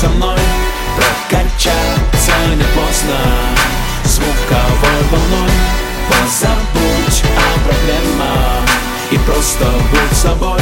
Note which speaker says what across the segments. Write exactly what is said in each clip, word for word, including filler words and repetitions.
Speaker 1: со мной, прокачаться не поздно. Звуковой волной позабудь о проблемах и просто будь собой.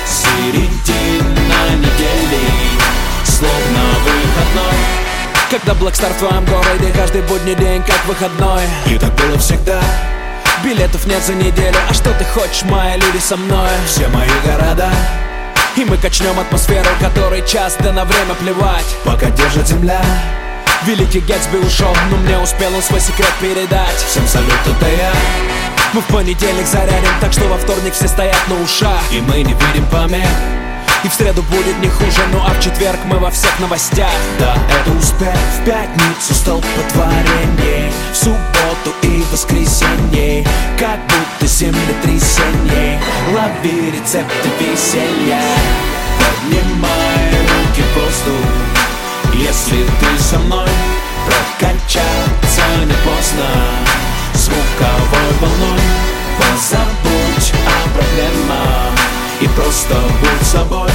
Speaker 1: Середина недели, словно выходной.
Speaker 2: Когда Blackstar в твоем городе, каждый будний день как выходной.
Speaker 1: И так было всегда.
Speaker 2: Билетов нет за неделю, а что ты хочешь, мои люди со мной?
Speaker 1: Все мои города.
Speaker 2: И мы качнем атмосферу, которой час, да на время плевать.
Speaker 1: Пока держит земля.
Speaker 2: Великий Гэтсби ушел, но мне успел он свой секрет передать.
Speaker 1: Всем салют, это я.
Speaker 2: Мы в понедельник зарядим, так что во вторник все стоят на ушах.
Speaker 1: И мы не видим помех.
Speaker 2: И в среду будет не хуже, ну а в четверг мы во всех новостях.
Speaker 1: Да, это успех. В пятницу столпотворение, в субботу и воскресенье как будто землетрясение. Лови рецепты веселья, поднимай руки в воздух. Если ты со мной, прокачаться не поздно. Звуковой волной позабудь о проблемах и просто будь собой.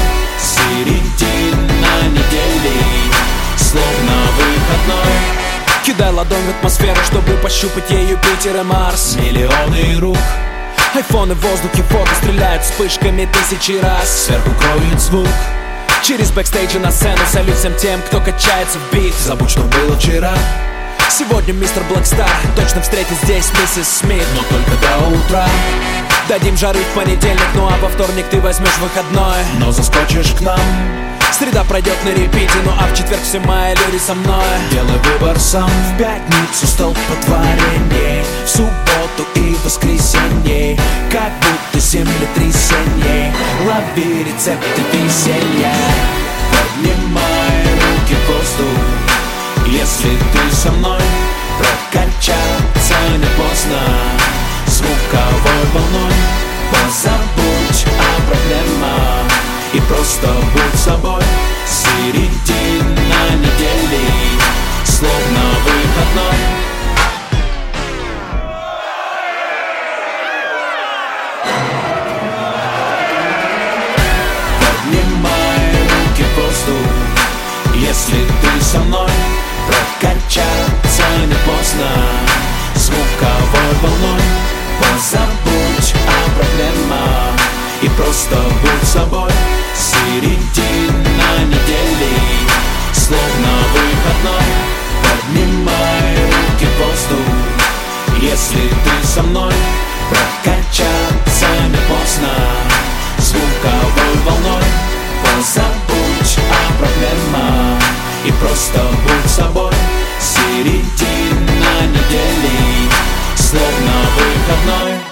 Speaker 1: Середина недели, словно выходной.
Speaker 2: Кидай ладонь в атмосферу, чтобы пощупать ей Юпитер и Марс.
Speaker 1: Миллионы рук,
Speaker 2: айфоны в воздухе, фото стреляют вспышками тысячи раз.
Speaker 1: сверху кроет звук.
Speaker 2: Через бэкстейджи на сцену салют всем тем, кто качается в бит.
Speaker 1: Забудь, что было вчера.
Speaker 2: Сегодня мистер Blackstar точно встретит здесь миссис Смит.
Speaker 1: Но только до утра.
Speaker 2: Дадим жары в понедельник, ну а во вторник ты возьмешь выходной.
Speaker 1: Но заскочишь к нам.
Speaker 2: Среда пройдет на репите, ну а в четверг все мои люди со мной.
Speaker 1: Делай выбор сам. В пятницу столпотворение, в субботу и воскресенье как будто землетрясение. Лови рецепты веселья, поднимай руки в воздух. Если ты со мной, прокачаться не поздно. Звуковой волной позабудь о проблемах и просто будь собой. Середина недели, словно выходной. Поднимай руки в воздух. Если ты со мной, прокачаться не поздно. Звуковой волной позабудь о проблемах и просто будь собой. Середина недели, словно выходной. Поднимай руки в воздух. Если ты со мной, прокачаться не поздно. Звуковой волной позабудь о проблемах и просто будь собой. Середина недели, словно выходной.